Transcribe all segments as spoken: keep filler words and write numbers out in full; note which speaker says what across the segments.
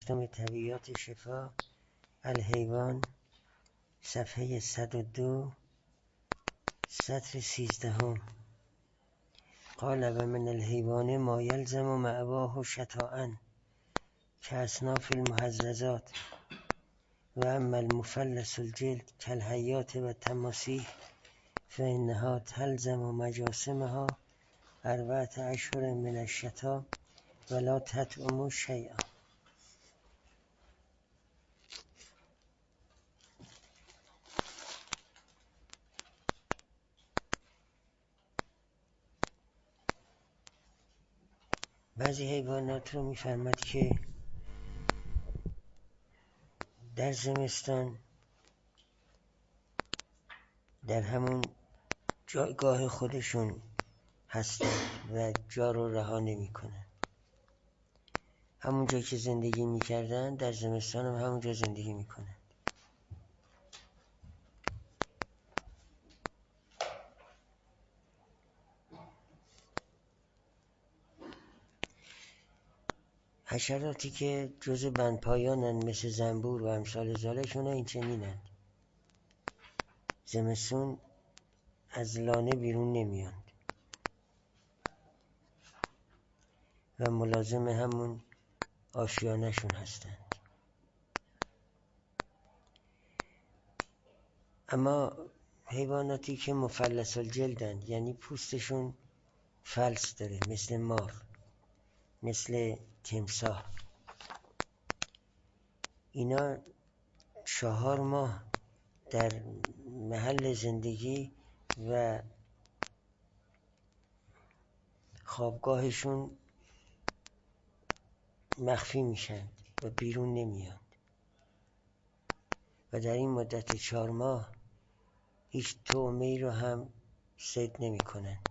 Speaker 1: طبیعیات شفا الحیوان صفحه صد و دو سطر سیزدهم. قال و من الحیوان ما یلزم مأواه شتاء کاصناف المهززات و اما المفلس الجلد کالحیات و التماسیح فانها تلزم مجاسمها اربعة اشهر من الشتاء ولا تطعم شیئا. بعضی حیوانات رو میفرماد که در زمستان در همون جایگاه خودشون هستند و جا رو رها نمی کنن. همون جایی که زندگی میکردن در زمستان هم همون جا زندگی میکنن. حشراتی که جز بندپایانن مثل زنبور و امثال ذالکشون این چنینند. زمستون از لانه بیرون نمیاند و ملازم همون آشیانشون هستند. اما حیواناتی که مفلس الجلدند، یعنی پوستشون فلس داره، مثل مار، مثل تمساح، اینا چهار ماه در محل زندگی و خوابگاهشون مخفی میشن و بیرون نمیان و در این مدت چهار ماه هیچ طعمه‌ای رو هم صید نمی کنند.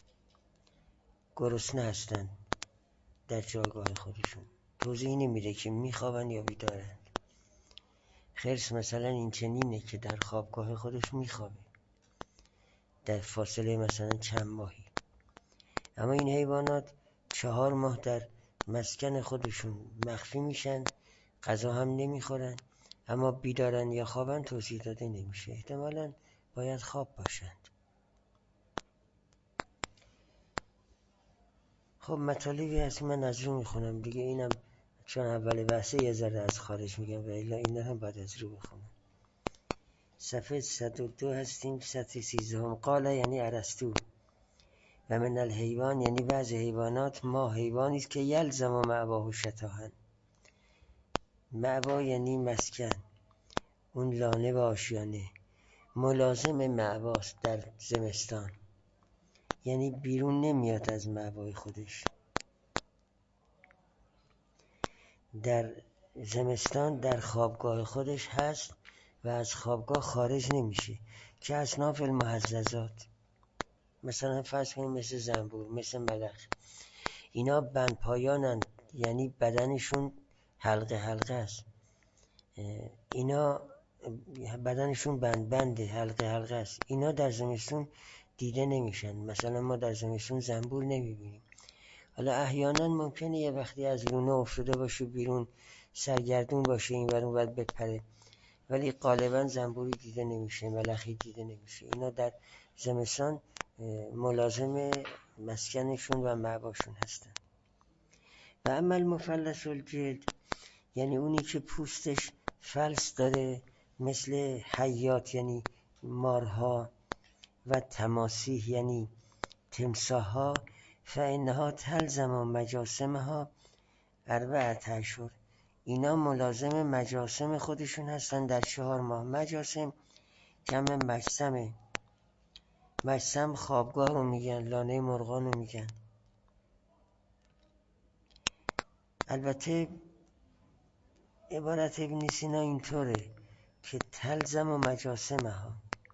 Speaker 1: گرسنه هستند در جایگاه خودشون. توضیح نمیده که میخوابن یا بیدارند. خرس مثلا این چنینه که در خوابگاه خودش میخوابه در فاصله مثلا چند ماهی. اما این حیوانات چهار ماه در مسکن خودشون مخفی میشن، غذا هم نمیخورن، اما بیدارن یا خوابن توضیح داده نمیشه. احتمالاً باید خواب باشند. خب مطالبی هست من از رو میخونم دیگه، اینم چون اول بحثه یه ذره از خارج میگم و الا اینا هم باید از رو بخونم. صفحه صد و دو هستیم، سطر سیزدهم. قال یعنی ارسطو و من الحیوان یعنی بعض حیوانات ما حیوانی است که یلزم و مأواه شتاء. مأوا یعنی مسکن، اون لانه و آشیانه. ملازم مأواست در زمستان، یعنی بیرون نمیاد از مأوای خودش. در زمستان در خوابگاه خودش هست و از خوابگاه خارج نمیشه. که اصناف المهززات، مثلا فرض کنیم مثل زنبور، مثل ملخ، اینا بندپایانند، یعنی بدنشون حلقه حلقه است. اینا بدنشون بند بنده، حلقه حلقه است. اینا در زمستون دیده نمیشن. مثلا ما در زمستون زنبور نمیبینیم. حالا احیانا ممکنه یه وقتی از لونه افتاده باشه بیرون، سرگردون باشه، این ور اون ور بپره، ولی غالبا زنبوری دیده نمیشه، ملخی دیده نمیشه. اینا در زمستان ملازم مسکنشون و مأواشون هستن. و اما المفلس الجلد یعنی اونی که پوستش فلس داره، مثل حیات یعنی مارها و تماسیح یعنی تمساح‌ها، فانها تلزم مجاسمها اربعة اشهر. اینا ملازم مجاسم خودشون هستن در چهار ماه. مجاسم جمع مجسمه. مجسم خوابگاه رو میگن، لانه مرغان رو میگن. البته عبارت ابن سینا اینطوره که تلزم و مجاسمها.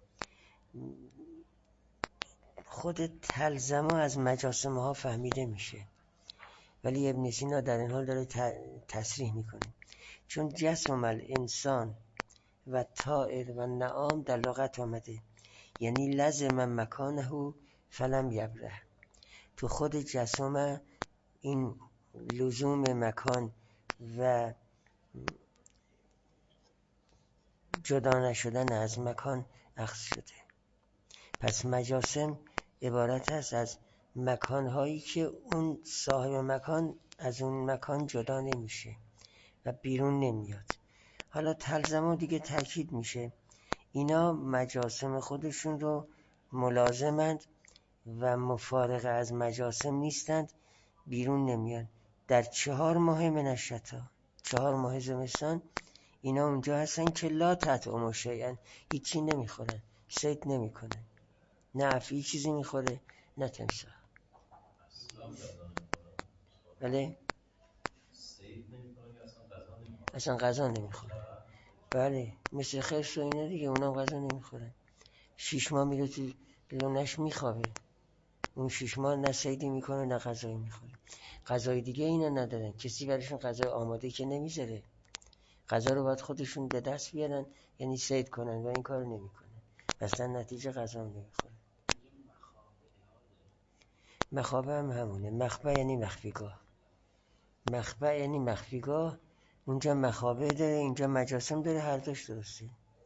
Speaker 1: خود تلزم از مجاسمها فهمیده میشه، ولی ابن سینا در این حال داره تصریح میکنه، چون جسم الانسان و طائر و نعام در لغت آمده، یعنی لزم مکانه فلم یبره. تو خود جسم این لزوم مکان و جدا نشدن از مکان اخذ شده. پس مجاسم عبارت است از مکانهایی که اون صاحب مکان از اون مکان جدا نمیشه و بیرون نمیاد. حالا تلزمو دیگه تاکید میشه اینا مجاسم خودشون رو ملازمند و مفارق از مجاسم نیستند، بیرون نمیان. در چهار ماه من الشتا، چهار ماه زمستان اینا اونجا هستن که لا تطعم شیئا، هیچی نمیخورن، صید نمیکنن، نه افعی چیزی میخوره نه تمساح. بله اصلا غذا نمیخوره. بله مثل خرس و اینا دیگه، اونا غذا نمیخورن. شیش ماه میره تو لونش میخوابه، اون شیش ماه نه صیدی میکنه نه غذایی میخوره. غذای دیگه اینا ندارن، کسی براشون غذای آماده که نمیذاره، غذا رو باید خودشون به دست بیارن، یعنی صید کنن و این کار نمیکنن، اصلا نتیجه غذا هم نمیخوره. مخابه هم همونه، مخبه یعنی مخفیگاه، مخبه یعنی مخفیگاه، اونجا مخابه داره اینجا مجاسم داره، هر دوش درسته.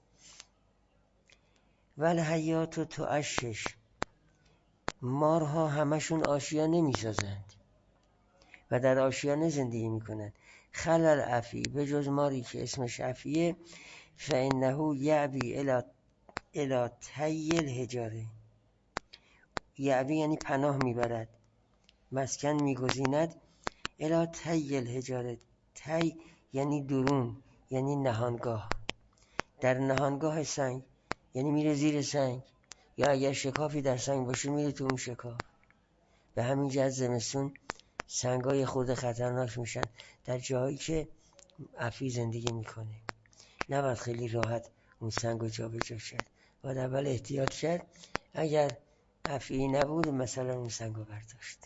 Speaker 1: ول حیات و تعشش، مارها همشون آشیانه میسازند و در آشیانه زندگی میکنند. خلل عفی، به جز ماری که اسمش عفیه، فانه یعبی الی الی طی الحجاره، یعبی یعنی پناه میبرد، مسکن میگزیند، الی طی الحجاره، طی یعنی درون، یعنی نهانگاه، در نهانگاه سنگ، یعنی میره زیر سنگ، یا اگر شکافی در سنگ باشه میره تو اون شکاف. به همین جهت زمستون سنگای خورده خطرناک میشن در جایی که عفی زندگی میکنه. نباید خیلی راحت اون سنگو جا به جا کرد، باید اول احتیاط کرد، اگر عفی نبود مثلا اون سنگو برداشت.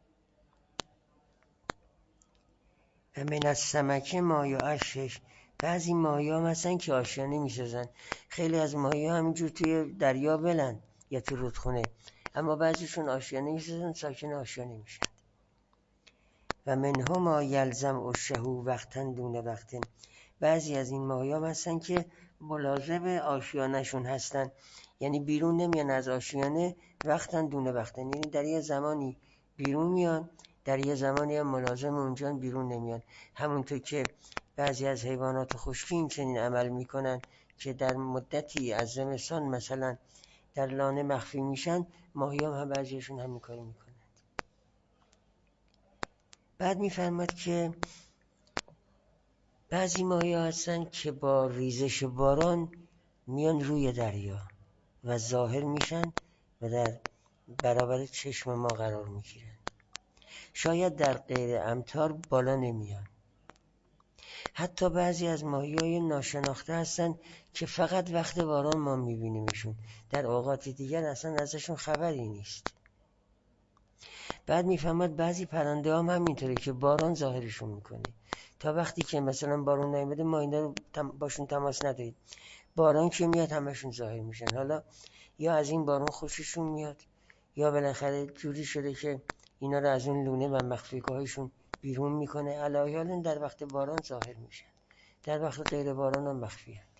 Speaker 1: و من از سمکه ماهی عشش، بعضی ماهی ها مثلا که آشیانه میسازن، خیلی از ماهی ها همینجور توی دریا بلند یا تو رودخونه، اما بعضیشون آشیانه میسازن، ساکن آشیانه میشن. و منهما یلزم الشهو وقتن دون وقتن، بعضی از این ماهی ها هستن که ملازم آشیانهشون هستن، یعنی بیرون نمیان از آشیانه، وقتن دون وقتن، یعنی در یه زمانی بیرون میان، در یه زمانی هم ملازم اونجا بیرون نمیان. همونطور که بعضی از حیوانات خشکی این چنین عمل میکنن که در مدتی از زمستان مثلا در لانه مخفی میشن، ماهی هم, هم بعضیشون همین کاری میکنن. بعد میفرماد که بعضی ماهی ها هستن که با ریزش باران میان روی دریا و ظاهر میشن و در برابر چشم ما قرار میگیرن. شاید در غیر امطار بالا نمیان. حتی بعضی از ماهی های ناشناخته هستن که فقط وقت باران ما میبینیمشون، در اوقات دیگر اصلا ازشون خبری نیست. بعد میفهمد بعضی پرنده هم همینطوره که باران ظاهرشون میکنه، تا وقتی که مثلا باران نیامده ما اینا رو باشون تماس ندارید، باران که میاد همشون ظاهر میشن. حالا یا از این باران خوششون میاد یا بالاخره جوری شده که اینا رو از اون لونه و مخفیگاهشون بیرون میکنه، علاوه در وقت باران ظاهر میشن، در وقت غیر باران هم مخفی هست.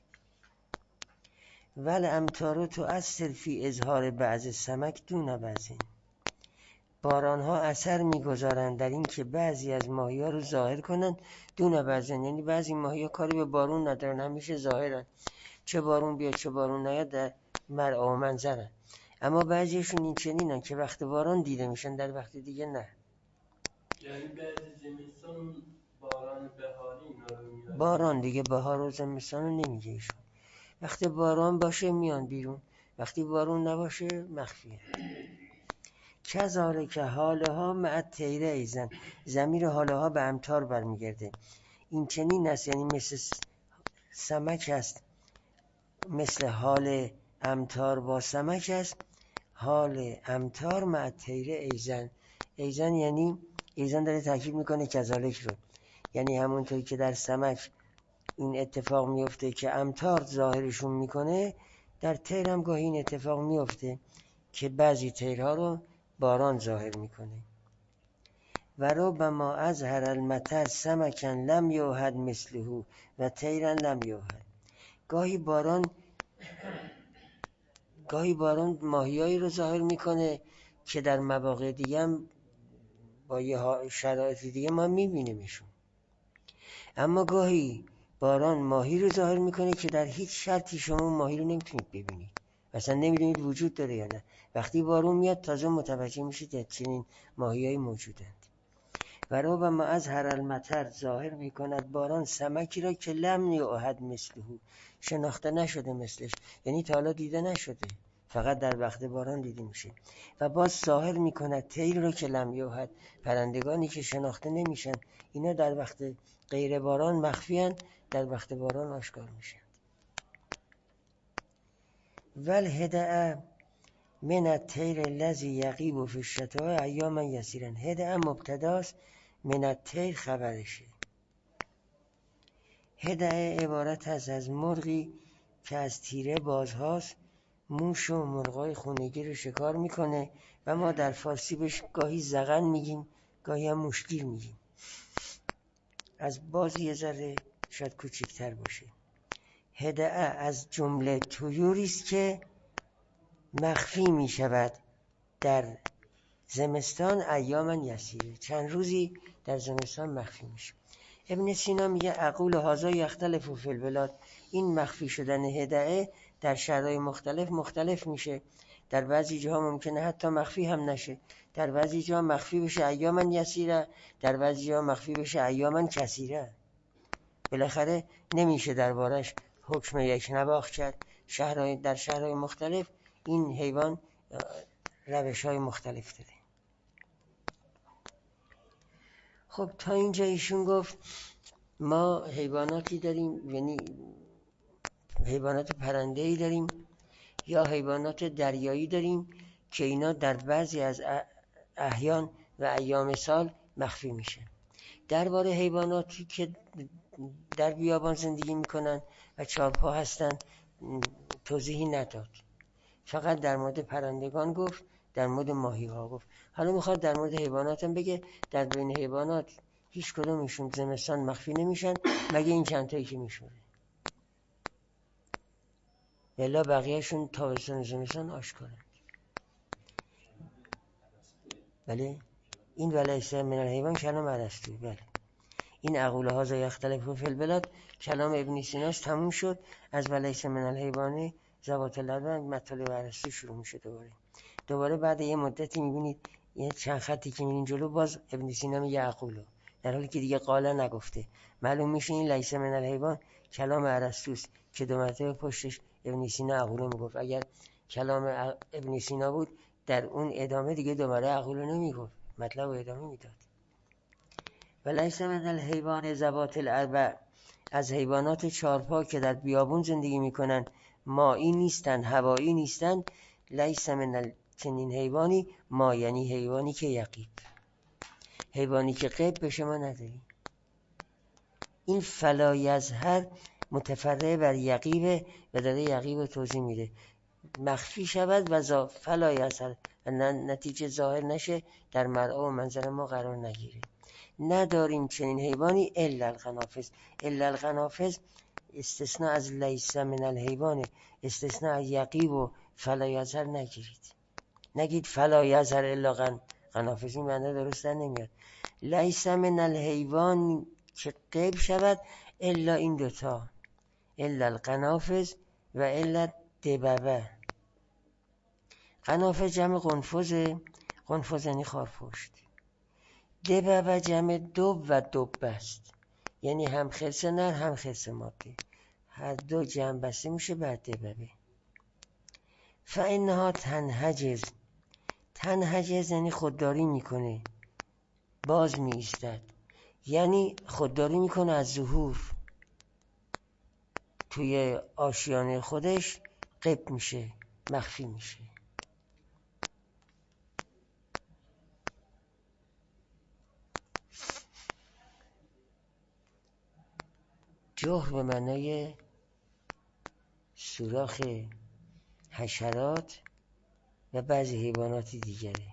Speaker 1: ول امطار تؤثر فی اظهار بعض سمک دون بعض، باران ها اثر میگذارند در این که بعضی از ماهی ها رو ظاهر کنند، دون بعض، یعنی بعضی ماهی ها کاری به بارون ندارن، همیشه ظاهرن، چه بارون بیاد چه بارون نیاد در مرعا و منظرن. اما بعضیشون این چنینن که وقت باران دیده میشن، در وقت دیگه نه.
Speaker 2: یعنی بعد زمستان باران بهاری اینا رو میاد،
Speaker 1: باران دیگه بهار و زمستان رو نمیگه ایشون، وقتی باران باشه میان بیرون، وقتی بارون نباشه مخفیه. کذالک حاله ها مع طیر ایزن، ضمیر حاله ها به امطار برمیگرده. این چنین است، یعنی مثل سمک است، مثل حال امطار با سمک است، حال امطار مع طیر ایزن. ایزن یعنی ایزن داره تاکید میکنه کذالک رو، یعنی همونطوری که در سمک این اتفاق میفته که امطار ظاهرشون میکنه، در طیر هم گاهی این اتفاق میفته که بعضی طیرها رو باران ظاهر میکنه. و ربما اظهر المطر سمکن لم یوحد مثله و طیرا لم یوحد، گاهی باران گاهی باران ماهیایی رو ظاهر میکنه که در مواقع دیگه هم با یه شرایط دیگه ما میبینیمشون. اما گاهی باران ماهی رو ظاهر میکنه که در هیچ شرطی شما ماهی رو نمیتونید ببینید، مثلا نمیدونید وجود داره یا نه. وقتی بارون میاد تازه متوجه میشید که چنین ماهیایی موجودند. و ربما از هر المطر ظاهر میکند باران سمکی را که لم یعهد مثله، شناخته نشده مثلش، یعنی تا حالا دیده نشده، فقط در وقت باران دیده میشه. و باز ظاهر میکند طیر را که لم یعهد، پرندگانی که شناخته نمیشن، اینا در وقت غیر باران مخفی هن، در وقت باران آشکار میشن. والهدأ من الطیر الذی یغیب فی الشتاء ایاما یسیرا. هدأ مبتداست، من الطیر خبرشه. هدأ عبارت است از مرغی که از تیره بازهاست، موش و مرغای خونگی رو شکار میکنه و ما در فارسی بهش گاهی زغن میگیم، گاهی هم موشگیر میگیم. از باز یه ذره شاید کوچکتر باشه. هدأ از جمله طیوری است که مخفی میشود در زمستان ایاما یسیره، چند روزی در زمستان مخفی میشه. ابن سینا میگه عقول هذا یختلف فی البلاد، این مخفی شدن هدأ در شهرهای مختلف مختلف میشه. در بعضی جاها ممکنه حتی مخفی هم نشه، در بعضی جاها مخفی بشه ایاما یسیره، در بعضی جاها مخفی بشه ایاما کثیره. بالاخره نمیشه دربارش حکم یک نواخت کرد. شهرهای در شهرهای مختلف این حیوان روش های مختلف داره. خب تا اینجا ایشون گفت ما حیواناتی داریم، یعنی حیوانات پرنده‌ای داریم یا حیوانات دریایی داریم که اینا در بعضی از احیان و ایام سال مخفی میشه. درباره حیواناتی که در بیابان زندگی میکنن و چارپا هستن توضیحی نداد، فقط در مورد پرندگان گفت، در مورد ماهی ها گفت. حالا میخواد در مورد حیوانات هم بگه. در بین حیوانات هیچ کدومشون زمستان مخفی نمیشن مگه این چند تایی که میشوره، الا بقیهشون تابستان و زمستان آشکارند. بله این ولیس من الحیوان کلام ارسطو. بله این عقول هذا یختلف فی البلاد کلام ابن سیناست، تموم شد. از ولیس من الحیوان ذوات الالباب مطالب ارسطو شروع میشه. دوباره دوباره بعد یه مدتی میبینید یه چند خطی که میرین جلو باز ابن سینا میگه عقولو، در حالی که دیگه قاله نگفته. معلوم میشه این لیس من الحیوان کلام ارسطوست که دو مرتبه پشتش ابن سینا عقولو میگفت. اگر کلام ابن سینا بود در اون ادامه دیگه دوباره عقولو نمیگفت، مطلب ادامه میداد. ولیس من الحیوان ذوات الاربع، از حیوانات چارپا که در بیابون زندگی میکنن، مایی نیستن هوایی نیستن. لیس من چنین حیوانی، ما یعنی حیوانی که یقیب، حیوانی که غیب به شما نداری. این فلا یظهر متفرع بر یقیبه و داره یقیب توضیح میده. مخفی شود و فلا یظهر و نتیجه ظاهر نشه، در مرعا و منظر ما قرار نگیره. نداریم چنین حیوانی الا القنافذ. الا القنافذ استثناء از لیس من الحیوان، استثناء از یقیب و فلا یظهر نگیرید. نگید فلا یظهر الا قنافذ، این معنی درست در نمیاد. لیس من الحیوان که غیب شود الا این دوتا، الا القنافذ و الا دببه. قنافذ جمع قنفذ، قنفذ یعنی خارپشت. دببه جمع دب و دب است، یعنی هم خرس نر هم خرس ماده، هر دو جمع بسته میشه بر دببه. فانها تنحجز، تنحجز یعنی خودداری میکنه، باز می ایستد، یعنی خودداری میکنه از ظهور، توی آشیانه خودش غیب میشه، مخفی میشه. جهر به معنای سوراخ حشرات و بعضی حیوانات دیگره.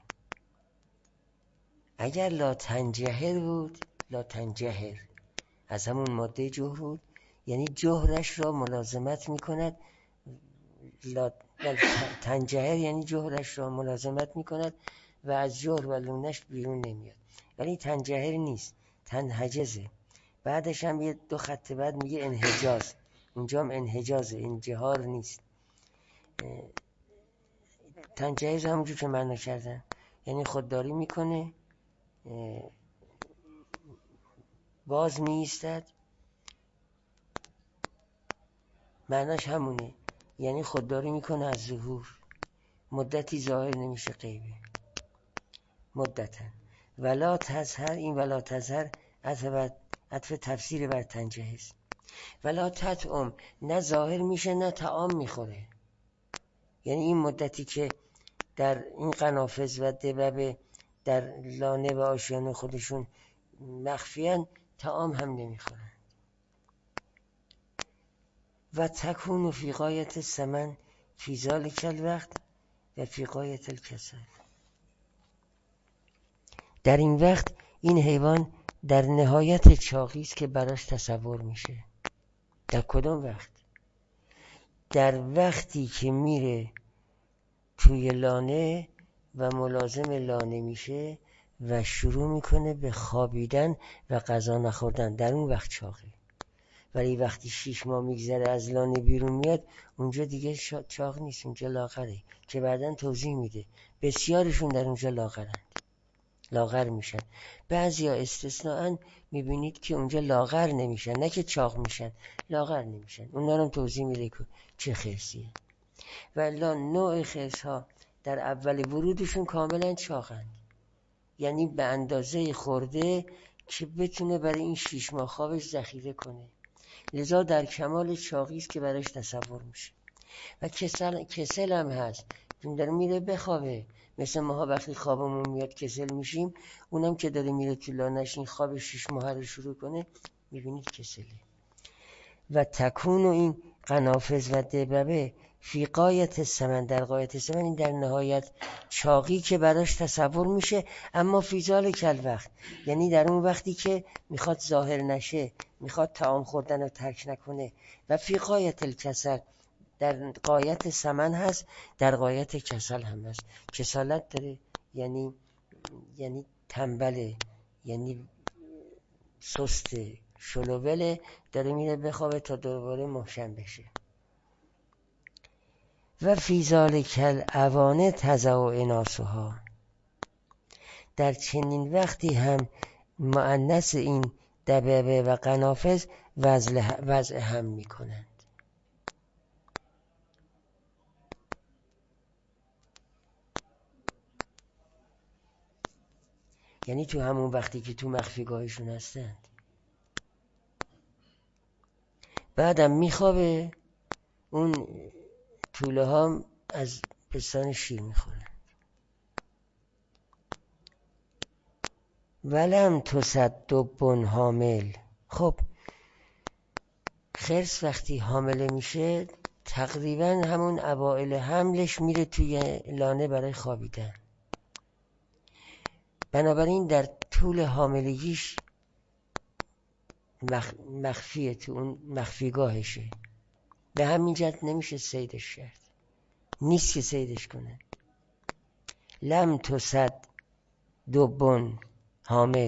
Speaker 1: اگر لا تنجهر بود، لا تنجهر از همون ماده جهر بود، یعنی جهرش را ملازمت میکند. لا... تنجهر یعنی جهرش را ملازمت میکند و از جهر و لونش بیرون نمیاد، ولی تنجهر نیست، تنحجزه. بعدش هم یه دو خط بعد میگه انحجاز، اونجا هم انحجازه، انجهار نیست. تنجهز همونجور که معنا کردن، یعنی خودداری میکنه، باز میایستد، معناش همونه، یعنی خودداری میکنه از ظهور، مدتی ظاهر نمیشه، غیبه مدتا. ولا تظهر، این ولا تظهر عطف تفسیر بر تنجهز. ولا تطعم، نه ظاهر میشه نه طعام میخوره، یعنی این مدتی که در این قنافذ و دببه در لانه و آشیانه خودشون مخفیان، طعام هم نمیخورن. و تکون فی غایت السمن فی ذلک الوقت و فی غایت الکسل، در این وقت این حیوان در نهایت چاقی است که براش تصور میشه. در کدام وقت؟ در وقتی که میره توی لانه و ملازم لانه میشه و شروع میکنه به خوابیدن و غذا نخوردن، در اون وقت چاقه. ولی وقتی شیش ماه میگذره از لانه بیرون میاد، اونجا دیگه چاق نیست، اونجا لاغره، که بعداً توضیح میده. بسیارشون در اونجا لاغرند، لاغر میشن. بعضیا استثناءً میبینید که اونجا لاغر نمیشن، نه که چاق میشن، لاغر نمیشن. اونا رو توضیح میده که چه خرسیه. ولی نوع خرس ها در اول ورودشون کاملا چاقند، یعنی به اندازه خورده که بتونه برای این شیش ماه خوابش ذخیره کنه، لذا در کمال چاقی است که براش تصور میشه. و کسل, کسل هم هست، چون داره میره بخوابه، مثل ماها وقتی خوابمون میاد کسل میشیم، اونم که داره میره تو لانش این خواب شیش ماه رو شروع کنه، میبینید کسله. و تکون و این قنافذ و دببه فی غایت السمن، در غایت السمن، این در نهایت چاقی که براش تصور میشه. اما فی ذلک الوقت، یعنی در اون وقتی که میخواد ظاهر نشه، میخواد طعام خوردن رو ترک نکنه. و فی غایت الکسل، در غایت سمن هست، در غایت کسل هم هست. کسالت داره، یعنی یعنی تنبله، یعنی سسته، شلووله، داره میره بخوابه تا دوباره محشم بشه. و فی ذلک الاوان تضع اناسها، در چنین وقتی هم مؤنث این دببه و قنافذ وضع هم میکنند. یعنی تو همون وقتی که تو مخفیگاهشون هستند. بعدم میخوابه، اون توله ها از پستان شیر میخورن. ولم تصدب حامل، خب خرس وقتی حامله میشه تقریبا همون اوائل حملش میره توی لانه برای خوابیدن، بنابراین در طول حاملگیش مخ... مخفیه، تو اون مخفیگاهشه، به همین جهت نمیشه صیدش کرد، نیست که صیدش کنه. لم تصد دبن حامل،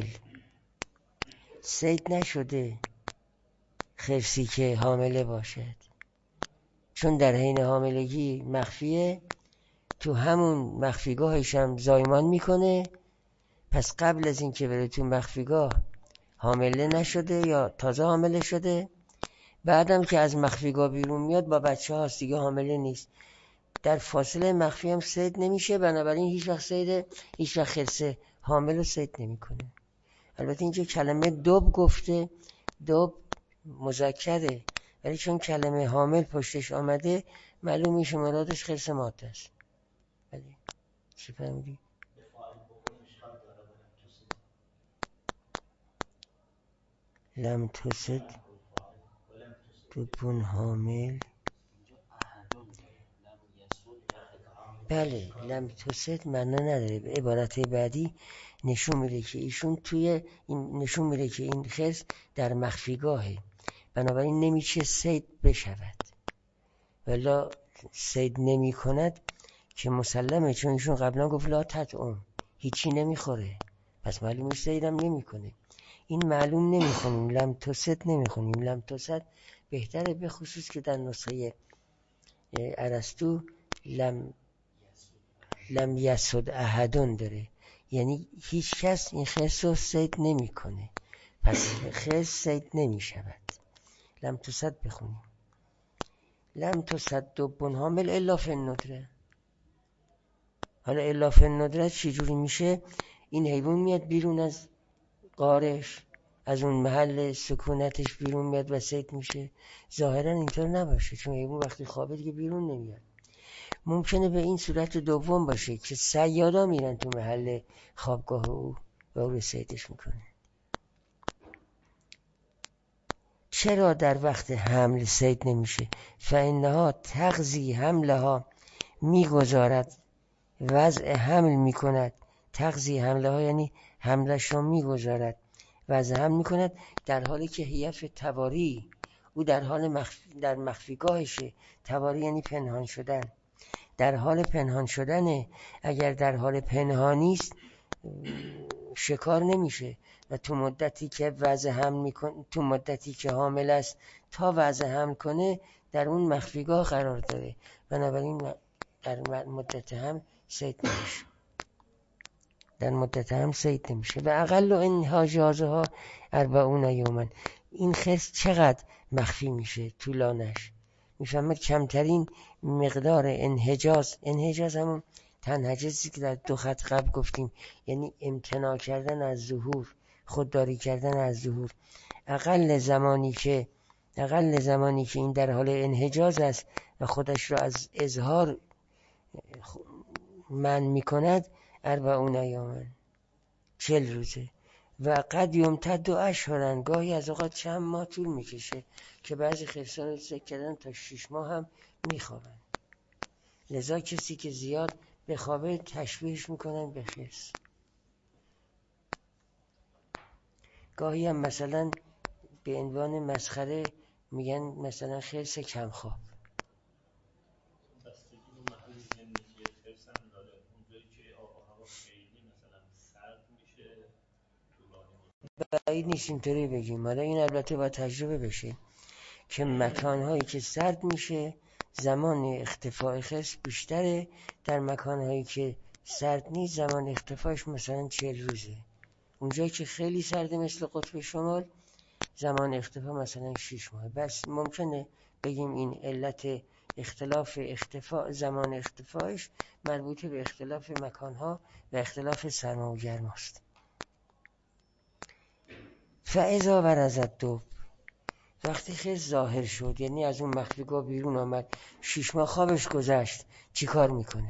Speaker 1: صید نشده خرسی که حامله باشد، چون در حین حاملگی مخفیه، تو همون مخفیگاهش هم زایمان میکنه. پس قبل از این که بره تو مخفیگاه حامله نشده یا تازه حامله شده، بعدم که از مخفیگاه بیرون میاد با بچه هاست، دیگه حامله نیست. در فاصله مخفی هم صید نمیشه، بنابراین هیچ وقت صید هیچ وقت خرسه حامل رو صید نمیکنه. البته اینجا کلمه دب گفته، دب مذکره، ولی چون کلمه حامل پشتش آمده معلوم میشه مرادش خرس ماده است. ولی چی فهمیدی؟ لم تصد دبن حامل، بله لم تصد معنا نداره. عبارت بعدی نشون میده که ایشون توی این نشون میده که این خرس در مخفیگاهه، بنابراین نمیشه صید بشود. ولی صید نمی کند که مسلمه، چون ایشون قبلا گفت لا تطعم، هیچی نمیخوره، پس معلومه صیدم نمیکنه. این معلوم نمیخونیم، لم تصد نمیخونیم. لم تصد بهتره، به خصوص که در نسخه ارسطو لم لم یسد احدون داره، یعنی هیچ کس این خرس رو صید نمیکنه، پس خرس صید نمیشود. لم تصد بخونیم. لم تصد دب حامل الا فی الندره. حالا الا فی الندره چی جوری میشه؟ این حیوان میاد بیرون از غارش، از اون محل سکونتش بیرون میاد و صید میشه. ظاهرا اینطور نباشه، چون حیوان وقتی خوابه دیگه بیرون نمیاد. ممکنه به این صورت دوم باشه که صیادا میرن تو محل خوابگاه او و او رو صیدش میکنه. چرا در وقت حمل صید نمیشه؟ فانها تغذی حملها، میگذارد وضع حمل میکند. تغذی حملها یعنی حملش رو میگذارد، وضع حمل میکند، در حالی که هیف تواری، او در حال مخفی در مخفیگاهشه. تواری یعنی پنهان شدن، در حال پنهان شدنه. اگر در حال پنهانیست شکار نمیشه و تو مدتی که وضع حمل میکنه، تو مدتی که حامل است تا وضع حمل کنه در اون مخفیگاه قرار داره، بنابراین در مدت حمل صید نمیشه. در مدت هم صید نمیشه. و اقل اینها جازها اربعون یومن. این خرس چقدر مخفی میشه طولانش؟ میفهمد کمترین مقدار انحجاز، انحجاز همون تنحجزی که در دو خط قبل گفتیم، یعنی امتناع کردن از ظهور، خودداری کردن از ظهور. اقل زمانی که اقل زمانی که این در حال انحجاز است و خودش را از اظهار من میکند اربعون یومن، چل روزه. و قد یمتد اشهرن، گاهی از اوقات چند ماه طول میکشه که بعضی خرسا رو ذکر کردن تا شش ماه هم میخوابن. لذا کسی که زیاد بخوابه تشبیهش میکنن به خرس. گاهی هم مثلا به عنوان مسخره میگن مثلا خرس کم خواب. بعید نیست اینطوری بگیم. حالا این البته با تجربه بشه که مکانهایی که سرد میشه زمان اختفاء خرس بیشتره، در مکانهایی که سرد نیست زمان اختفاءش مثلا چهل روزه. اونجایی که خیلی سرده مثل قطب شمال زمان اختفاء مثلا شش ماه. بس ممکنه بگیم این علت اختلاف اختفاء، زمان اختفاءش مربوطه به اختلاف مکانها و اختلاف سرما و گرما است. فاذا برز الدب، وقتی خرس ظاهر شد، یعنی از اون مخفیگاه بیرون آمد، شش ماه خوابش گذشت، چی کار میکنه؟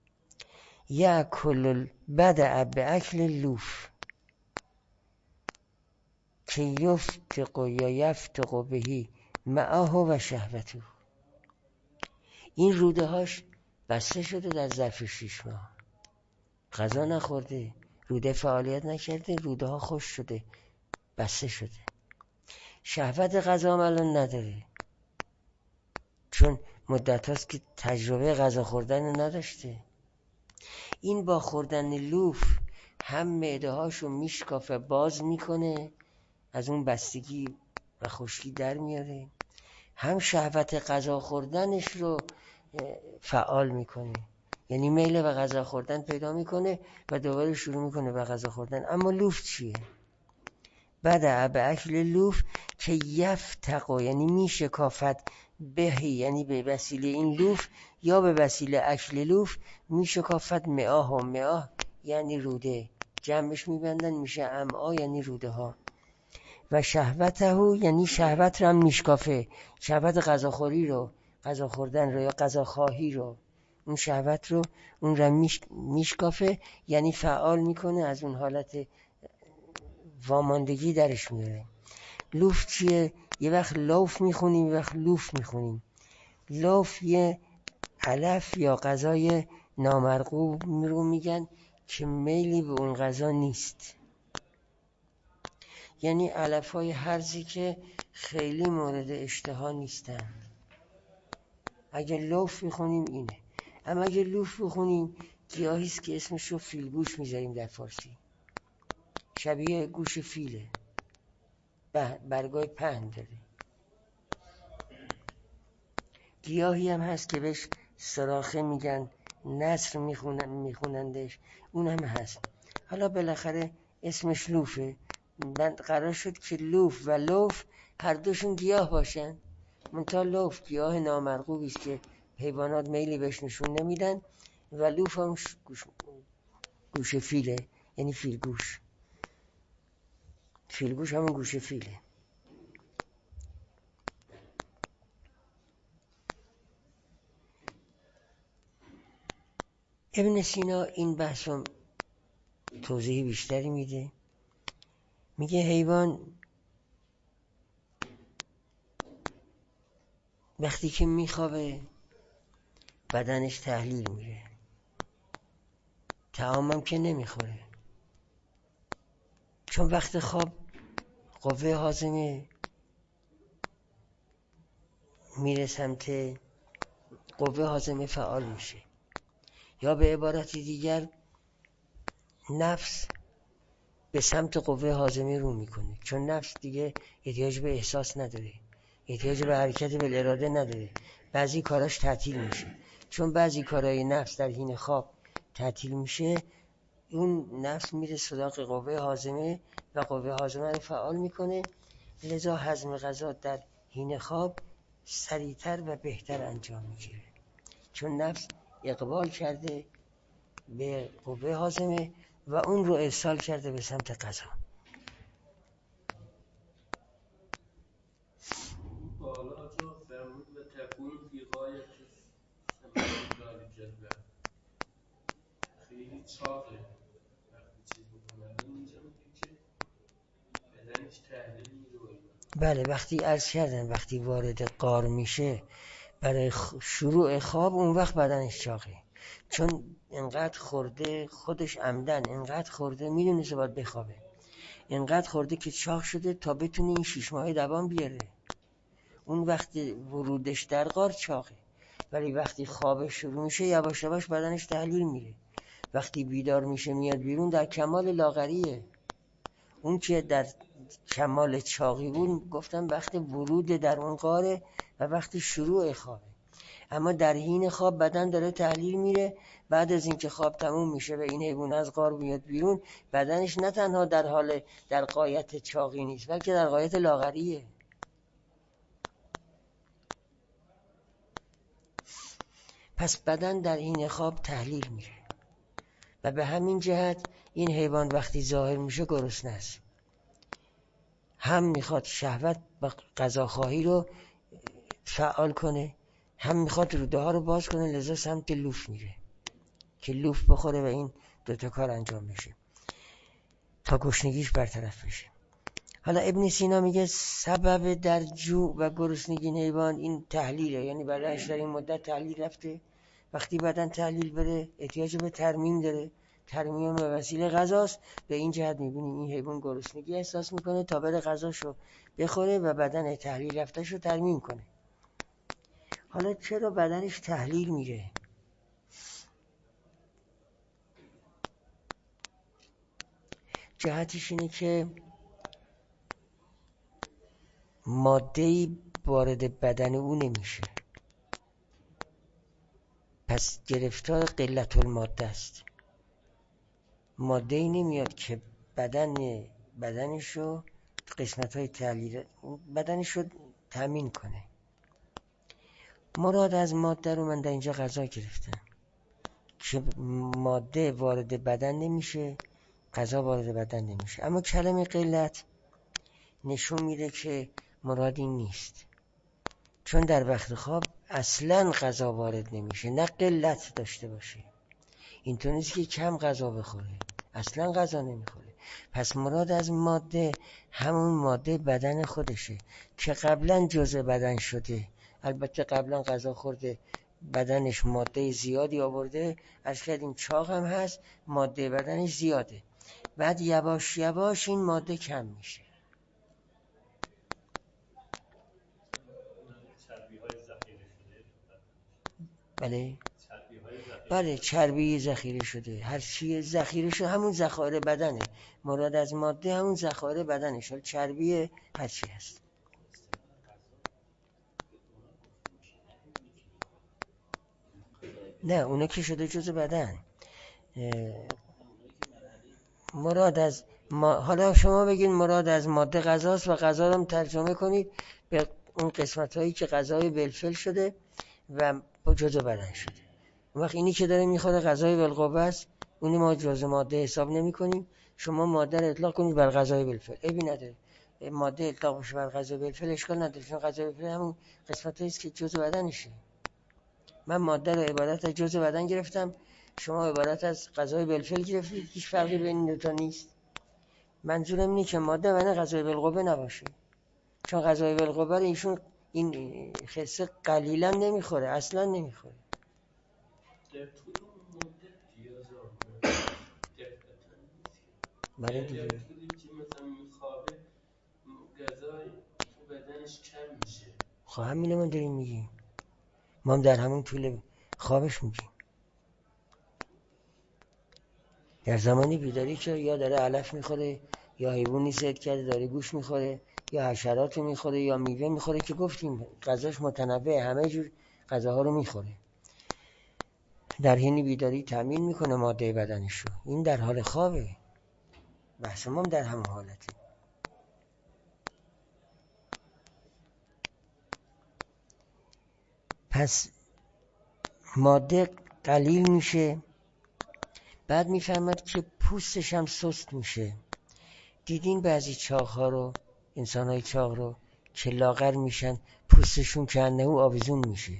Speaker 1: یأکل البدع باکل اللوف که یفتق یا یفتق بهی معه و شهوته. این روده هاش بسته شده در ظرف شش ماه، غذا نخورده، روده فعالیت نکرده، روده ها خوش شده، بسته شده. شهوت غذا الان نداره، چون مدت هاست که تجربه غذا خوردن نداشته. این با خوردن لوف هم معده هاشو میشکافه، باز میکنه، از اون بستگی و خشکی در میاره، هم شهوت غذا خوردنش رو فعال میکنه، یعنی میل به غذا خوردن پیدا میکنه و دوباره شروع میکنه به غذا خوردن. اما لوف چیه؟ بدع باکل لوف که یفتق، یعنی میشکافت، بهی یعنی به وسیله این لوف یا به وسیله اکل لوف میشکافت معاه، و معاه یعنی روده، جمعش میبندن میشه امعا یعنی روده ها. و شهوته یعنی شهوت رو هم میشکافه، شهوت غذاخوری رو، غذا خوردن رو یا غذا خواهی رو، اون شهوت رو اون رو میش... میشکافه، یعنی فعال میکنه، از اون حالت واماندگی درش میاره. لوف چیه؟ یه وقت لوف میخونیم یه وقت لوف میخونیم. لوف یه علف یا غذای نامرغوب رو میگن که میلی به اون غذا نیست. یعنی علف‌های هرزی که خیلی مورد اشتها نیستن. اگه لوف بخونیم اینه. اما اگه لوف بخونیم گیاهی است که اسمش رو فیلگوش میذاریم در فارسی، شبیه گوش فیله، برگای پهن داره. گیاهی هم هست که بهش سراخه میگن، نصر میخونن میخونندش، اون هم هست. حالا بالاخره اسمش لوفه. من قرار شد که لوف و لوف هر دوشون گیاه باشن، منتها لوف گیاه نامرغوبی است که حیوانات میلی بهش نشون نمیدن و لوف هم گوش, گوش فیله، یعنی فیلگوش. فیلگوش همون گوش فیله. ابن سینا این بحث رو توضیح بیشتری میده. میگه حیوان وقتی که میخوابه بدنش تحلیل میره، طعامم که نمیخوره، چون وقت خواب قوه هاضمه میره سمت قوه هاضمه فعال میشه، یا به عبارت دیگر نفس به سمت قوه هاضمه رو میکنه، چون نفس دیگه احتیاج به احساس نداره، احتیاج به حرکت بالاراده نداره، بعضی کاراش تعطیل میشه. چون بعضی کارهای نفس در حین خواب تعطیل میشه، اون نفس میره سراغ قوه هاضمه و قوه هاضمه رو فعال میکنه، لذا هضم غذا در حین خواب سریعتر و بهتر انجام میگیره، چون نفس اقبال کرده به قوه هاضمه و اون رو ارسال کرده به سمت غذا.
Speaker 2: بالا جا فرمود و تکون فی غایت سماع جلوه، خیلی چاقه وقتی چیز میکنه. الان اینجا میگه که بدنش تحلیل میره.
Speaker 1: بله، وقتی عرض کردن وقتی وارد غار میشه برای شروع خواب، اون وقت بدنش چاقه، چون انقدر خورده، خودش عمدن انقدر خورده، میدونه باید بخوابه، انقدر خورده که چاق شده تا بتونه این شش ماهه دوام بیاره. اون وقتی ورودش در غار چاقه، ولی وقتی خوابش شروع میشه یواش یواش بدنش تحلیل میره. وقتی بیدار میشه میاد بیرون در کمال لاغریه. اون که در کمال چاقی بود گفتم وقت ورود در اون غاره و وقت شروع خوابه. اما در حین خواب بدن داره تحلیل میره. بعد از اینکه خواب تموم میشه و این حیوان از غار میاد بیرون، بدنش نه تنها در حال در غایت چاقی نیست، بلکه در غایت لاغریه. پس بدن در حین خواب تحلیل میره و به همین جهت این حیوان وقتی ظاهر میشه گرسنه است، هم میخواد شهوت و غذاخواهی رو فعال کنه، هم میخواد روده ها رو باز کنه، لذا سمت لوف میره که لوف بخوره و این دوتا کار انجام بشه تا گشنگیش برطرف بشه. حالا ابن سینا میگه سبب در جوع و گرسنگی این حیوان این تحلیله، یعنی بدنش در این مدت تحلیل رفته. وقتی بدن تحلیل بره احتیاج به ترمیم داره، ترمیم به وسیله غذاست. به این جهت میبینیم این حیوان گرسنگی احساس میکنه تا بره غذاشو بخوره و بدن تحلیل رفتهشو ترمیم کنه. حالا چرا بدنش تحلیل میره؟ جهتش اینه که ماده‌ای وارد بدن او نمیشه، پس گرفتار قلت الماده است. ماده‌ای نمیاد که بدن بدنشو قسمت‌های تحلیل بدنشو تامین کنه. مراد از ماده رو من در اینجا غذا گرفتم که ماده وارد بدن نمیشه، غذا وارد بدن نمیشه. اما کلمه قلت نشون میده که مراد این نیست، چون در وقت خواب اصلاً غذا وارد نمیشه، نه قلت داشته باشه. اینطور نیست که کم غذا بخوره، اصلاً غذا نمیخوره. پس مراد از ماده همون ماده بدن خودشه که قبلاً جزء بدن شده. البته قبلاً غذا خورده، بدنش ماده زیادی آورده، از کردیم چاق هم هست، ماده بدنش زیاده. بعد یواش یواش این ماده کم میشه. بله بله چربی ذخیره شده، هر چی ذخیره شده همون ذخایر بدنه. مراد از ماده همون ذخایر بدنه، شد چربی هر چی هست. نه اونا که شده جزء بدن. مراد از ما... حالا شما بگید مراد از ماده غذاست و غذا رو ترجمه کنید به اون قسمت هایی که غذای بالفعل شده و جزء بدن شده. اون وقت اینی که داره میخوره غذای بالقوه است، اونی ما جزء ماده حساب نمی کنیم. شما ماده رو اطلاق کنید بر غذای بالفعل، عیبی نداره. ماده اطلاق بشه بر غذای بالفعل اشکال نداره، چون غذای بالفعل همون قسمتایی است که جزء بدنشه. من ماده رو عبارت از جزء بدن گرفتم، شما عبارت از غذای بالفعل گرفتید، هیچ فرقی بین این دو تا نیست. منظورم اینه که ماده بدن غذای بالقوه نباشه، چون غذای بالقوه رو ایشون این خصه قلیلا نمیخوره، اصلا نمیخوره.
Speaker 2: در طول اون مدت پیاز آمده دقیقتا نیست که
Speaker 1: برای دیگه
Speaker 2: در طولی که مثلا میخوابه غذای تو بدنش کم میشه.
Speaker 1: خب همینه ما داریم میگیم، ما هم در همون طول خوابش میگیم. در زمانی بیداری که یا داره علف میخوره یا حیوانی صید کرده داره گوش میخوره یا حشرات میخوره یا میوه میخوره، که گفتیم غذاش متنوع، همه جور غذاها رو میخوره. در حین بیداری تامین میکنه ماده بدنش رو، این در حال خوابه. بحث ما هم در همون حالته. پس ماده قلیل میشه، بعد میفهمد که پوستش هم سست میشه. دیدین بعضی چاق‌ها رو، انسان‌های چاق رو که لاغر میشن پوستشون کنه و آویزون میشه.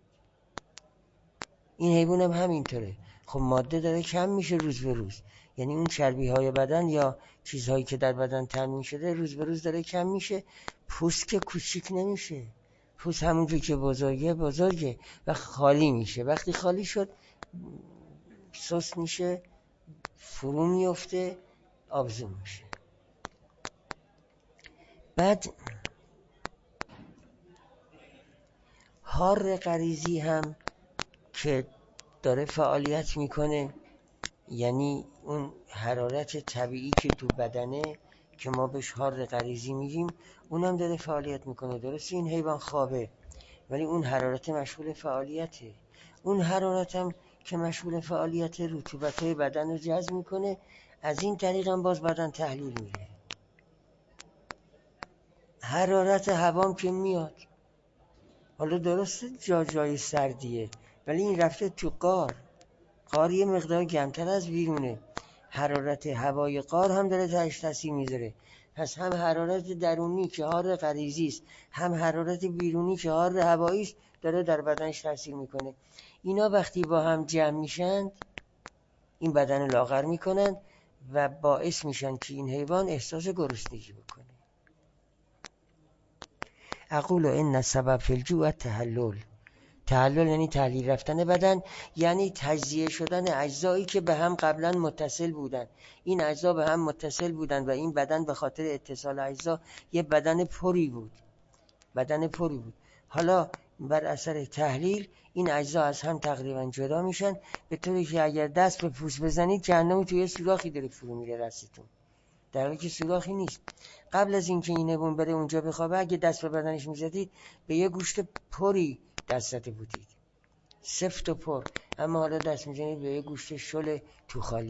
Speaker 1: این حیوان هم همینطوره. خب ماده داره کم میشه روز به روز، یعنی اون چربی های بدن یا چیزهایی که در بدن تامین شده روز به روز داره کم میشه. پوست که کوچیک نمیشه، پوست همونجور که بزرگه بزرگه و خالی میشه. وقتی خالی شد سست میشه، فرو میفته، آویزون میشه. بعد حار غریزی هم که داره فعالیت میکنه، یعنی اون حرارت طبیعی که تو بدنه که ما بهش حار غریزی میگیم، اونم داره فعالیت میکنه. درسته این حیوان خوابه ولی اون حرارت مشغول فعالیته. اون حرارت هم که مشغول فعالیت رطوبت‌های بدن رو جذب میکنه، از این طریق هم باز بدن تحلیل میره. حرارت هوام که میاد، حالا درسته جا جای سردیه ولی این رفته تو قار، قار یه مقدار گرمتر از بیرونه، حرارت هوای قار هم داره تاش تاثیر میذاره. پس هم حرارت درونی که حار غریزی است، هم حرارت بیرونی که حار هوایی است داره در بدنش تاثیر میکنه. اینا وقتی با هم جمع میشن این بدن لاغر میکنن و باعث میشن که این حیوان احساس گرسنگی بکنه. اقول ان سبب فی الجوع تحلل. تحلل یعنی تحلیل رفتن بدن، یعنی تجزیه شدن اجزایی که به هم قبلا متصل بودن. این اجزا به هم متصل بودن و این بدن به خاطر اتصال اجزا یه بدن پری بود، بدن پری بود. حالا بر اثر تحلیل این اجزا از هم تقریبا جدا میشن، به طوری که اگر دست به پوست بزنید جهنم توی سوراخی داره فرو میره دستتون، در حالی که سوراخی نیست. قبل از اینکه این حیوان بره اونجا بخوابه اگه دست به بدنش میزدید به یه گوشت پری دستت بودید، سفت و پر، اما حالا دست میزنید به یه گوشت شل تو خالی.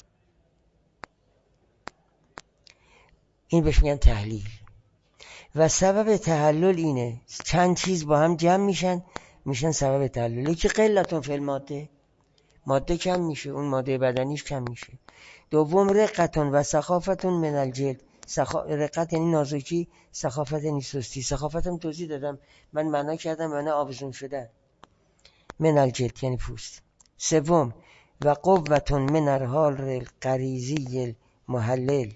Speaker 1: این بهش میگن تحلیل. و سبب تحلل اینه چند چیز با هم جمع میشن میشن سبب تحلل. که قلتون فی الماده، ماده کم میشه، اون ماده بدنیش کم میشه. دوم رقتون و سخافتون من الجلد. سخا... رقت یعنی نازکی، سخافت یعنی سستی. سخافتم توضیح دادم، من معنا کردم معنا آویزون شدن. من الجلد یعنی پوست. سوم و قوتون من الحال غریزی المحلل،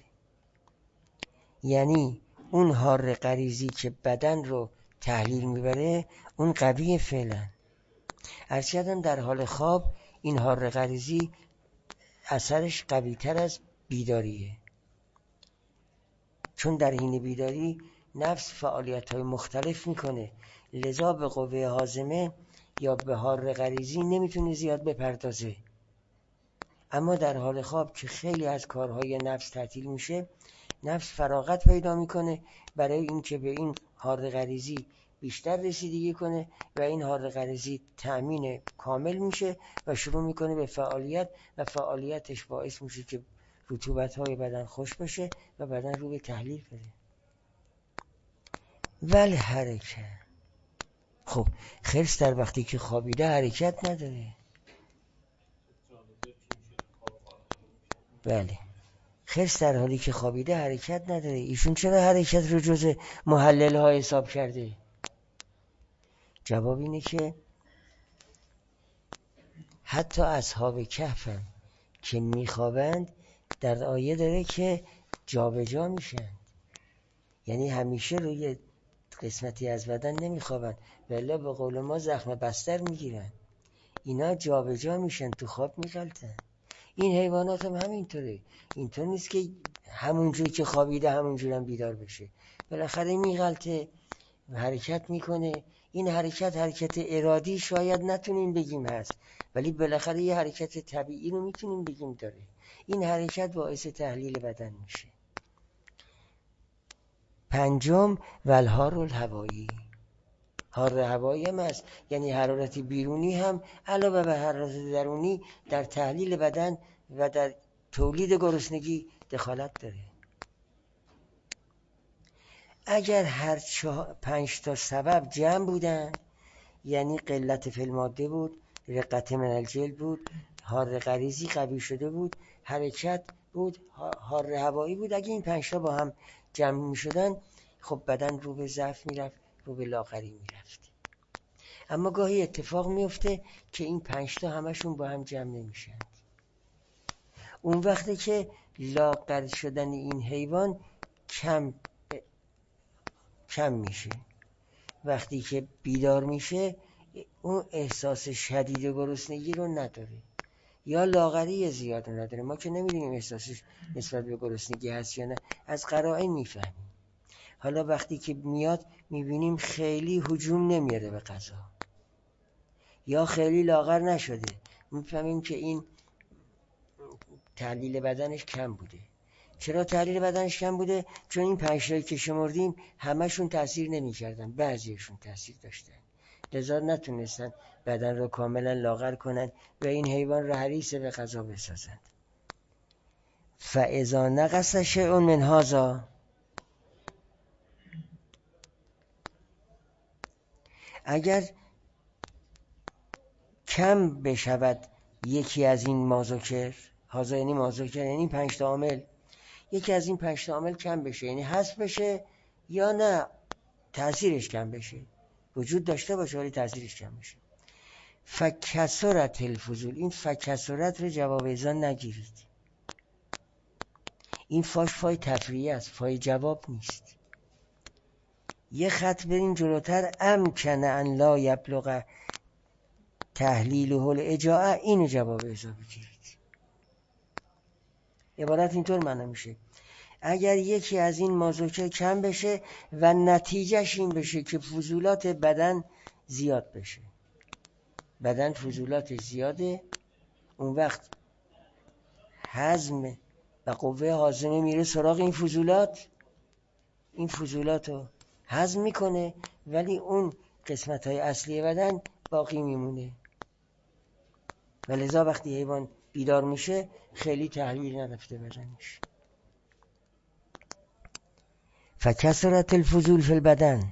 Speaker 1: یعنی اون حار غریزی که بدن رو تحلیل میبره اون قویه فعلا. عرض کردم در حال خواب این حار غریزی اثرش قوی تر از بیداریه، چون در حین بیداری نفس فعالیت های مختلف میکنه. لذا به قوه هاضمه یا به حار غریزی نمیتونه زیاد بپردازه. اما در حال خواب که خیلی از کارهای نفس تعطیل میشه، نفس فراغت پیدا میکنه برای اینکه به این حار غریزی بیشتر رسیدگی کنه و این حار غریزی تأمین کامل میشه و شروع میکنه به فعالیت و فعالیتش باعث میشه که رطوبت‌های بدن خوش بشه و بدن رو به تحلیل بره. ولی حرکت، خب خرس در وقتی که خوابیده حرکت نداره. بله، خرس در حالی که خوابیده حرکت نداره. ایشون چرا حرکت رو جز محلل ها حساب کرده؟ جواب اینه که حتی اصحاب کهف هم که میخوابند در آیه داره که جابجا میشن، یعنی همیشه روی قسمتی از بدن نمیخوابند، ولی به قول ما زخم بستر میگیرن. اینا جابجا میشن، تو خواب میغلطن. این حیوانات هم همینطوره. اینطور نیست که همونجوری که خوابیده همونجوری هم بیدار بشه. بالاخره میغلطه، حرکت میکنه. این حرکت حرکت ارادی شاید نتونیم بگیم هست، ولی بالاخره یه حرکت طبیعی رو میتونیم بگیم داره. این حرکت باعث تحلیل بدن میشه. پنجم، والحار الهوایی. حار هوایی هم هست، یعنی حرارت بیرونی هم علاوه بر حرارت درونی در تحلیل بدن و در تولید گرسنگی دخالت داره. اگر هر پنج تا سبب جمع بودن، یعنی قلت فی الماده بود، رقت من الجلد بود، حار غریزی قوی شده بود، حرکت بود، حار هوایی بود، اگه این پنج تا با هم جمع می شدن، خب بدن رو به ضعف می رفت، رو به لاغری می رفت. اما گاهی اتفاق می افته که این پنج تا همشون با هم جمع نمی شن. اون وقتی که لاغر شدن این حیوان کم کم میشه. وقتی که بیدار میشه اون احساس شدید گرسنگی رو نداره یا لاغری زیاد نداره. ما که نمیدونیم احساسش نسبت به گرسنگی هست یا نه، از قرائن میفهمیم. حالا وقتی که میاد میبینیم خیلی هجوم نمیاره به غذا یا خیلی لاغر نشده، میفهمیم که این تحلیل بدنش کم بوده. چرا تحلیل بدنش کم بوده؟ چون این پنج تایی که شمردیم همشون تأثیر نمی‌کردن، بعضیشون تأثیر داشتن، لذا نتونستن بدن رو کاملا لاغر کنن و این حیوان رو حریص به غذا بسازند. فاذا نقص شیء من هذا، اگر کم بشود یکی از این مازوکر، هازا یعنی مازوکر یعنی پنج تا عامل، یکی از این پنج تا عامل کم بشه، یعنی حذف بشه یا نه تأثیرش کم بشه، وجود داشته باشه ولی تأثیرش کم بشه. فکثرت الفضول، این فکثرت رو جواب ایزان نگیرید. این فاش فای تفریعی است، فای جواب نیست. یه خط برین جلوتر، امکن ان لا یبلغ تحلیله الاجاعه، اینو جواب ایزان بگیرید. عبارت اینطور معنی میشه: اگر یکی از این مازوکه کم بشه و نتیجهش این بشه که فضولات بدن زیاد بشه، بدن فضولات زیاده، اون وقت هضم و قوه هاضمه میره سراغ این فضولات، این فضولات رو هضم میکنه، ولی اون قسمت های اصلی بدن باقی میمونه و لذا وقتی حیوان بیدار میشه خیلی تحلیل نرفته بدنش. فکثرت الفضول فی البدن،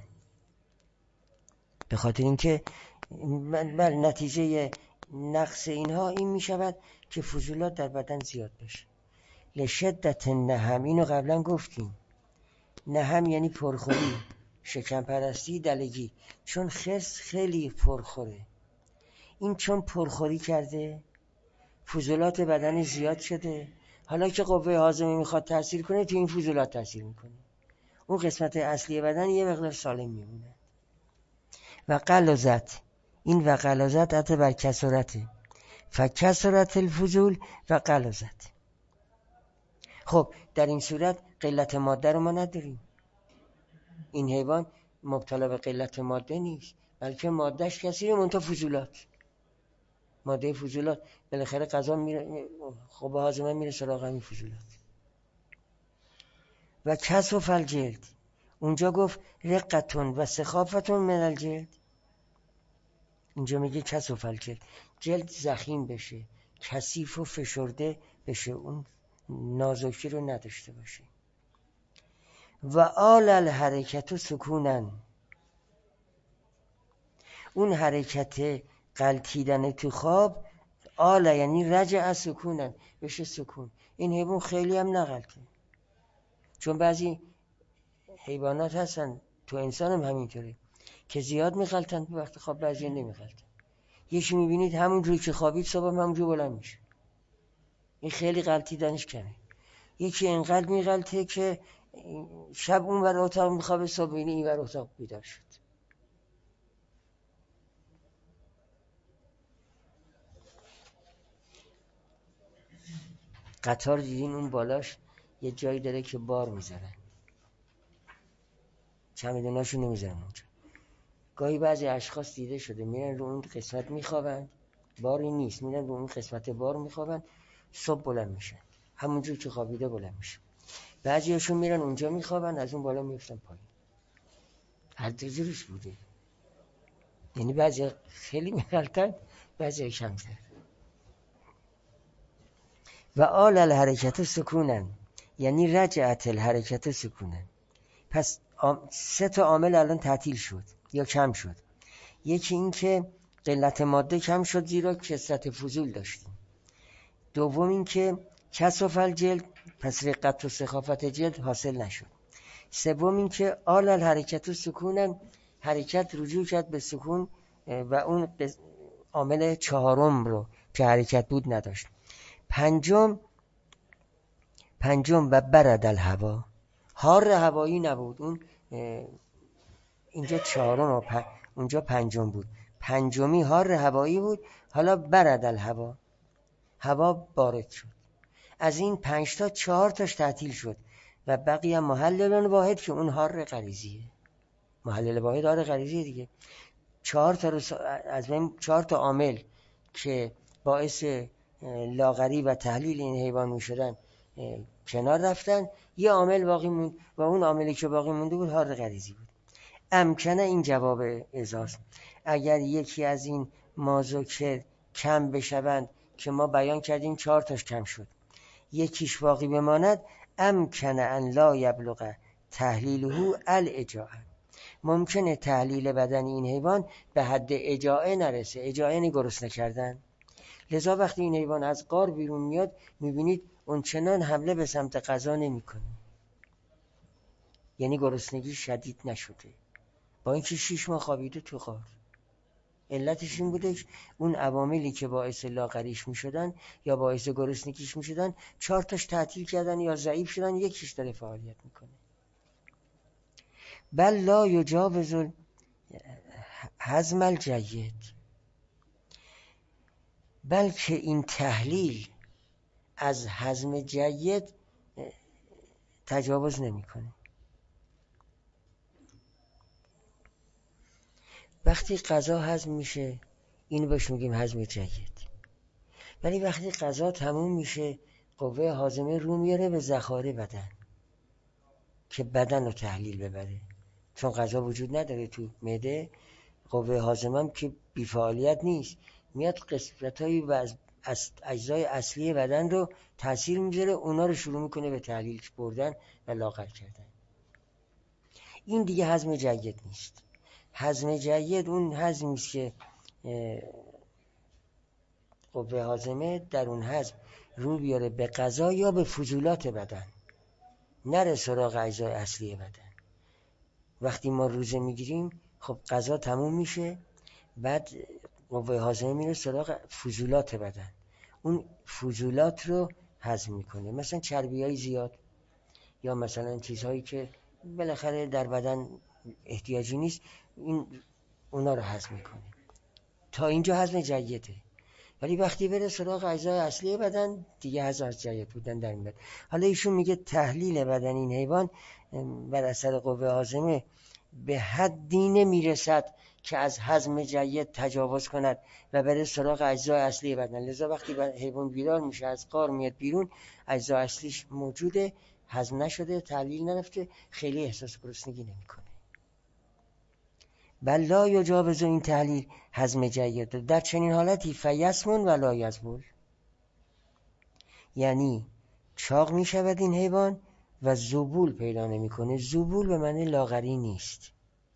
Speaker 1: به خاطر اینکه بر نتیجه نقص اینها این میشود که فضولات در بدن زیاد بشه. لشدت النهم، اینو قبلا گفتیم، نهم یعنی پرخوری، شکم پرستی، دلگی. چون خرس خیلی پرخوره، این چون پرخوری کرده فضولات بدن زیاد شده، حالا که قوه هاضمه میخواد تاثیر کنه تو این فضولات تاثیر میکنه، اون قسمت اصلی بدن یه مقدار سالم میمونه. و غلظت، این و غلظت عطف بر کثرته، فکثرت الفضول و غلظت. خب در این صورت قلت ماده رو ما نداریم، این حیوان مبتلا به قلت ماده نیست، بلکه مادهش کثیره منتها فضولات، ماده فضولات بالاخره غذا میره خب هاضمه میره سراغ همین فضولات. و کسف الجلد، اونجا گفت رقتون و سخافتون من الجلد، اینجا میگه کسف الجلد، جلد زخیم بشه، کثیف و فشرده بشه، اون نازکی رو نداشته باشه. و آل الحرکت و سکونن، اون حرکت غلتیدن تو خواب، آل یعنی رجع سکونن، بشه سکون. این حیوان خیلی هم نغلطه، چون بعضی حیوانات هستن تو انسان هم همینطوره که زیاد میغلطن تو وقت خواب، بعضی نمیغلطن. یکی میبینید همونجوری که خوابید صبح هم همونجور بلند میشه، این خیلی غلطیدنش کمه. یکی انقدر میغلطه که شب اون ور اتاق میخوابه، صبح این ور اتاق بیدار شد. قطار دیدین اون بالاش یه جایی داره که بار میذارن، چمدوناشو نمیذارن اونجا. گاهی بعضی اشخاص دیده شده میرن رو اون قسمت میخوابن، باری نیست، میرن رو اون قسمت بار میخوابن، صبح بلند میشن همونجور که خوابیده بلند میشن. بعضیاشون میرن اونجا میخوابن، از اون بالا میفتن پایین. هر دو جورش بوده، یعنی بعضی خیلی میغلطن، بعضی کمتر. و آل الحرکت سکونن یعنی رجعت الحرکت سکونن. پس سه تا عامل الان تعطیل شد یا کم شد. یکی این که قلت ماده کم شد زیرا کثرت فضول داشتیم. دوم این که کسف الجلد، پس رقت و سخافت جلد حاصل نشد. سوم این که آل الحرکت و سکونن، حرکت رجوع کرد به سکون و اون عامل چهارم رو که حرکت بود نداشت. پنجم پنجم و برد الهوا، حار هوایی نبود. اون اینجا چهارم و پن... اونجا پنجم بود. پنجمی حار هوایی بود، حالا برد الهوا، هوا بارد شد. از این پنج تا چهار تاش تعطیل شد و بقیه محلل واحد که اون حار غریزیه. محلل واحد حار غریزیه دیگه. چهار تا رس... از من چهار تا عامل که باعث لاغری و تحلیل این حیوان می شدن کنار رفتن، یه عامل باقی موند و اون عاملی که باقی مونده بود حار غریزی بود. امکنه این جواب ازاست، اگر یکی از این مازوکر کم بشوند که ما بیان کردیم چهار تاش کم شد، یکیش باقی بماند، امکنه ان لا یبلغ تحلیله الاجاعه، ممکنه تحلیل بدن این حیوان به حد اجاعه نرسه. اجاعه یعنی گرسنه کردن. لذا وقتی این حیوان از غار بیرون میاد میبینید اون چنان حمله به سمت غذا نمیکنه، یعنی گرسنگی شدید نشده، با اینکه شش ماه خوابیده تو غار. علتش این بوده اون عواملی که باعث لاغریش میشدن یا باعث گرسنگیش میشدن چهار تاش تعطیل کردن یا ضعیف شدن، یکیش داره فعالیت میکنه. بل لا یجاوز هضم الجید، بلکه این تحلیل از هضم جید تجاوز نمیکنه. وقتی غذا هضم میشه اینو بهش میگیم هضم جید، ولی وقتی غذا تموم میشه قوه هاضمه رو میاره به ذخایر بدن که بدن رو تحلیل ببره، چون غذا وجود نداره تو معده، قوه هاضمه هم که بی‌فعالیت نیست، میاد قسمتایی و از اجزای اصلی بدن رو تاثیر میذاره، اونا رو شروع میکنه به تحلیل بردن و لاغر کردن. این دیگه هضم جید نیست. هضم جید اون هضمی است که قوه هاضمه در اون هضم رو بیاره به غذا یا به فضولات بدن، نره سراغ اجزای اصلی بدن. وقتی ما روزه میگیریم خب غذا تموم میشه، بعد قوه هاضمه میره سراغ فضولات بدن، اون فضولات رو هضم میکنه، مثلا چربی های زیاد یا مثلا چیزهایی که بالاخره در بدن احتیاجی نیست، این اونا رو هضم میکنه. تا اینجا هضم جیده. ولی وقتی بره سراغ اجزای اصلی بدن دیگه هضم از جید بودن در میاد. حالا ایشون میگه تحلیل بدن این حیوان بر اثر قوه هاضمه به حدی نمیرسد که از هضم جید تجاوز کند و بره سراغ اجزای اصلی بدن. لذا وقتی حیوان بیدار میشه از غار میاد بیرون، اجزا اصلیش موجوده، هضم نشده، تحلیل نرفته، خیلی احساس گرسنگی نمیکنه. بل لا یجاوز این تحلیل هضم جید، در چنین حالتی فیسمن و لا یذبل، یعنی چاق میشود این حیوان و ذبول پیدا نمیکنه. ذبول به معنی لاغری نیست،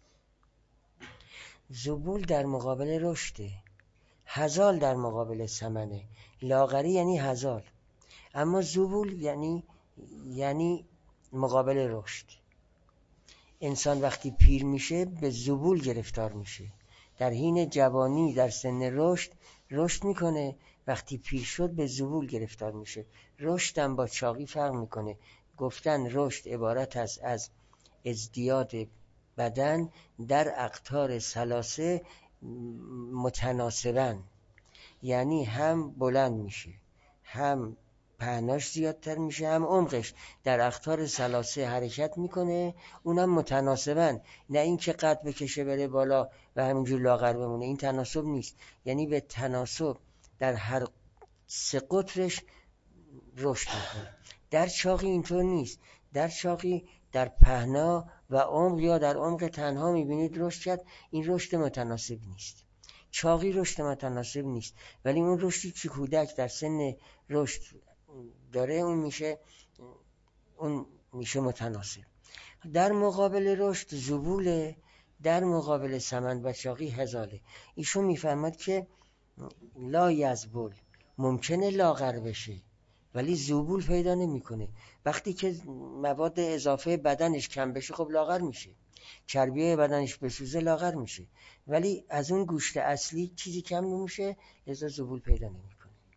Speaker 1: ذبول در مقابل رشده، هزال در مقابل سمنه. لاغری یعنی هزال، اما ذبول یعنی یعنی مقابل رشد. انسان وقتی پیر میشه به ذبول گرفتار میشه. در حین جوانی در سن رشد رشد میکنه، وقتی پیر شد به ذبول گرفتار میشه. رشدم با چاقی فرق میکنه. گفتن رشد عبارت است از ازدیاد بدن در اقطار ثلاثه متناسباً، یعنی هم بلند میشه، هم پهناش زیادتر میشه، هم عمقش در اقطار ثلاثه حرکت میکنه، اونم متناسباً، نه این که قد بکشه بره بالا و همینجور لاغر بمونه. این تناسب نیست، یعنی به تناسب در هر سه قطرش رشد میکنه. در چاقی اینطور نیست. در چاقی در پهنا و عمق یا در عمق تنها میبینید رشد کرد، این رشد متناسب نیست. چاقی رشد متناسب نیست، ولی اون رشدی که کودک در سن رشد داره اون میشه اون میشه متناسب. در مقابل رشد ذبوله، در مقابل سمن و چاقی هزاله. ایشون میفهمد که لا یذبل ممکنه لاغر بشه ولی ذبول پیدا نمیکنه. وقتی که مواد اضافه بدنش کم بشه خب لاغر میشه، چربی بدنش بسوزه لاغر میشه، ولی از اون گوشت اصلی چیزی کم نمیشه، لذا ذبول پیدا نمیکنه.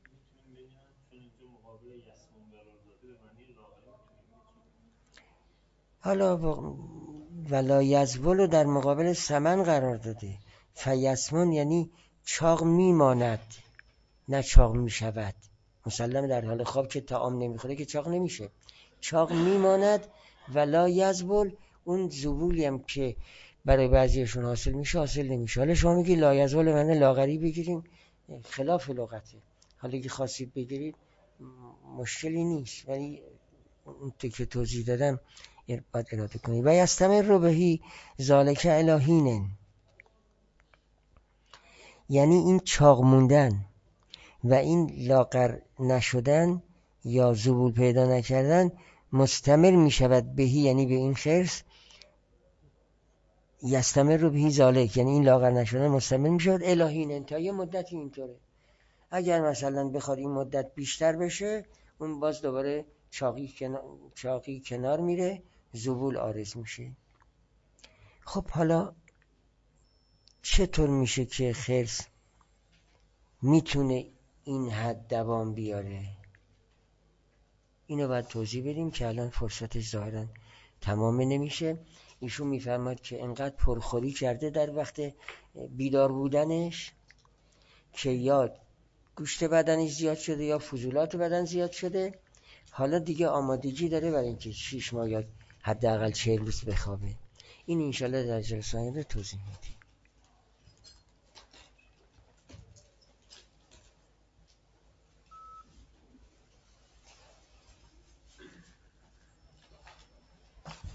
Speaker 1: حالا ولا یذبل رو در مقابل سمن قرار داده. فیسمن یعنی چاق میماند نه چاق میشود. مسلم در حال خواب که طعام نمیخوره که چاق نمیشه، چاق میماند. ولا یذبل اون ذبولی هم که برای بعضیشون حاصل میشه حاصل نمیشه. حالا شما میگی لا یذبل معنی لاغری بگیریم، خلاف لغته. حالا که خواستید بگیرید مشکلی نیست، ولی اون که توضیح دادم باید اراده کنید. و یستمر بهی ذالک الی حین، یعنی این چاق موندن و این لاغر نشدن یا ذبول پیدا نکردن مستمر می شود بهی، یعنی به این خرس. یستمر رو بهی ذالک یعنی این لاغر نشدن مستمر می شود الی حین، تا یه مدتی اینطوره. اگر مثلا بخواد این مدت بیشتر بشه اون باز دوباره چاقی کنار, چاقی کنار میره، ذبول عارض میشه. خب حالا چطور میشه که خرس میتونه این حد دوام بیاره؟ اینو باید توضیح بدیم که الان فرصتش ظاهرا تمام نمیشه. ایشون میفرماد که انقدر پرخوری کرده در وقت بیدار بودنش که یا گوشت بدنش زیاد شده یا فضولات بدن زیاد شده، حالا دیگه آمادگی داره برای اینکه شش ماه یا حداقل چهل روز بخوابه. این انشالله در جلسه آینده توضیح میدیم.